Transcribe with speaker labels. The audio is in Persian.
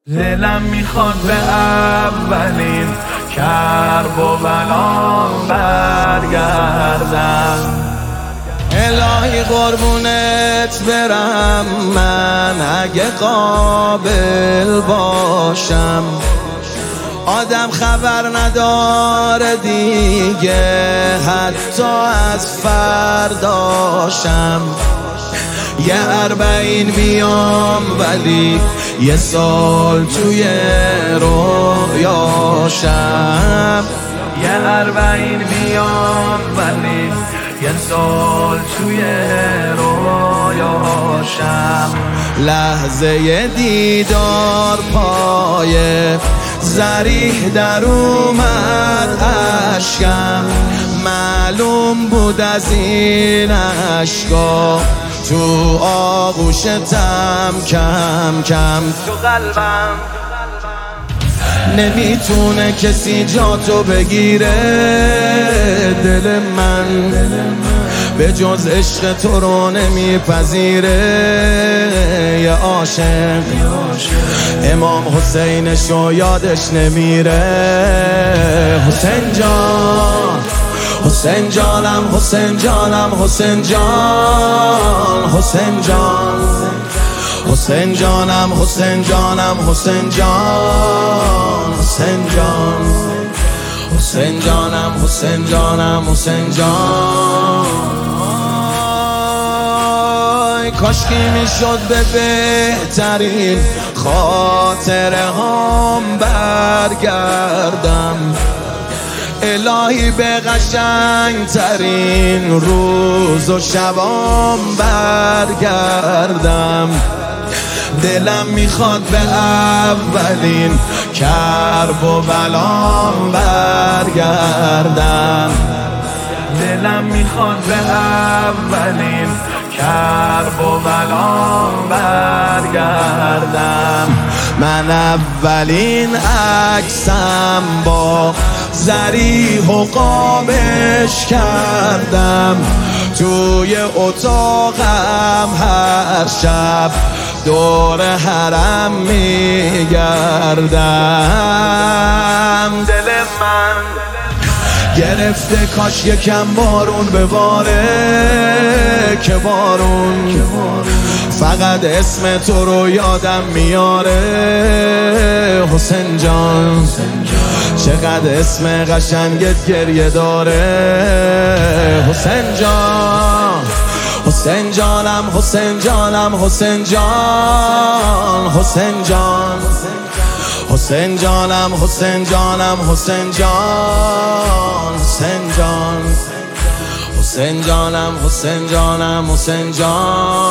Speaker 1: دلم میخواد به اولین کرب و بلام برگردم.
Speaker 2: الهی قربونت برم من اگه قابل باشم. آدم خبر نداره دیگه حتی از فرداشم. یه 40 میام ولی یه سال توی رویاشم.
Speaker 1: یه 40 میام ولی یه سال توی رویاشم.
Speaker 2: لحظه دیدار پای ذریح در اومد اشکم. معلوم بود از این اشکا تو آغوشتم کم کم
Speaker 1: تو قلبم
Speaker 2: نمیتونه کسی جاتو بگیره. دل من به جز عشق تو رو نمیپذیره. یه عاشق امام حسینشو یادش نمیره. حسین جان حسین جانم حسین جانم حسین جان حسین جان حسین جانم حسین جانم حسین جان حسین جان حسین جانم حسین جانم حسین جان. کاشکی میشد به بهترین خاطره هم برگردم. الهی به قشنگ ترین روز و شبام برگردم. دلم میخواد به اولین کرب و بلام برگردم.
Speaker 1: دلم میخواد به اولین کرب و بلام برگردم.
Speaker 2: من اولین عکسم با ذریح و قابش کردم. توی اتاقم هر شب دور حرم میگردم.
Speaker 1: دل من
Speaker 2: گرفته کاش یکم بارون بباره که بارون فقط اسم تو رو یادم میاره. حسین جان چقدر اسم قشنگت گریه داره. حسین جان حسین جانم حسین جانم حسین جان حسین جان حسین جانم حسین جانم حسین جان حسین جان حسین جانم حسین جانم حسین جان.